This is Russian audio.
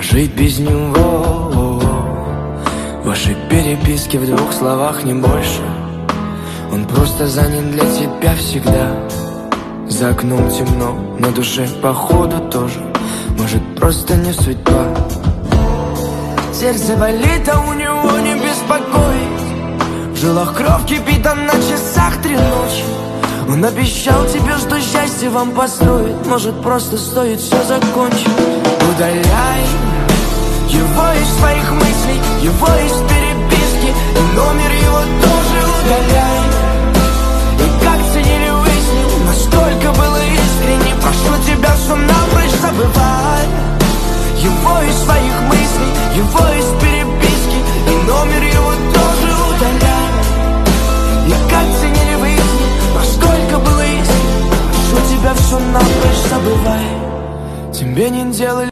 жить без него? Ваши переписки в 2 словах, не больше. Он просто занят для тебя всегда. За окном темно, на душе походу тоже. Может, просто не судьба. Сердце болит, а у него не беспокоит. В жилах кровь кипит, а на часах 3 ночи. Он обещал тебе, что счастье вам построит. Может, просто стоит все закончить. Удаляй его из своих мыслей, его из переписки, и номер его тоже удаляй. И как ценили выяснил, насколько было искренне. Прошу тебя, что напрочь забывай его из своих мыслей, его из переписки, и номер его тоже удаляй. И как ценили выяснил, насколько было искренне. Прошу тебя, что напрочь забывай. Тебе не делали